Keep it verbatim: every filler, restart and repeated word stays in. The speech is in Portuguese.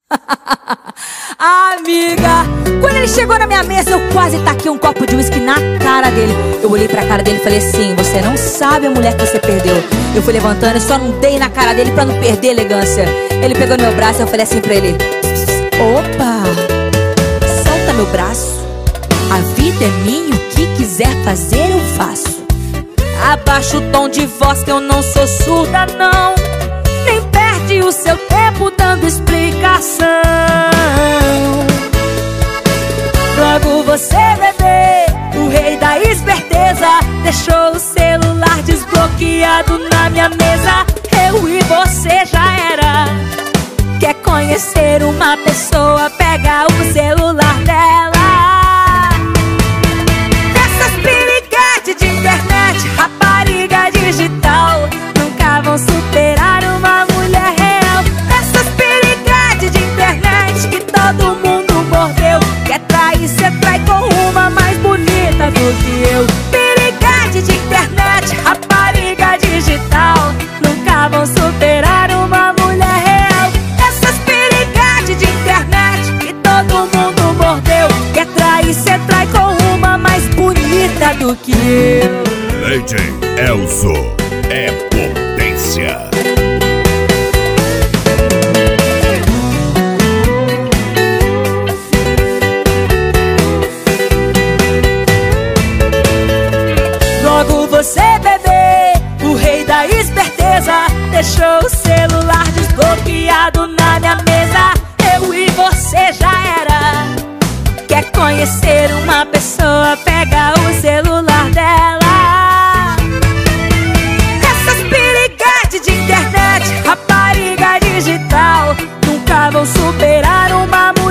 Amiga, quando ele chegou na minha mesa, eu quase taquei um copo de uísque na cara dele. Eu olhei pra cara dele e falei assim: você não sabe a mulher que você perdeu. Eu fui levantando e só não dei na cara dele pra não perder a elegância. Ele pegou no meu braço e eu falei assim pra ele: opa, solta meu braço. A vida é minha, o que quiser fazer eu faço. Abaixa o tom de voz que eu não sou surda não. Nem perde o seu tempo dando explicação. Logo você, bebê, o rei da esperteza, deixou o celular desbloqueado na minha mesa. Eu e você já era. Quer conhecer uma pessoa, pega o celular dela. Essas piriguetes de internet, rapariga digital, nunca vão superar uma mulher real. Essas piriguetes de internet que todo mundo mordeu. Quer trair, cê trai com uma mais bonita do que eu. Piriguete de internet, rapariga digital, nunca vão superar uma mulher real. Essas piriguetes de internet que todo mundo mordeu. Quer trair, cê trai com uma mais bonita do que eu. D J Elzo é potência. Logo você, bebê, o rei da esperteza, deixou o celular desbloqueado na minha mesa. Eu e você já era. Quer conhecer uma pessoa, pega o celular dela. Essas piriguetes de internet, rapariga digital, nunca vão superar uma mulher.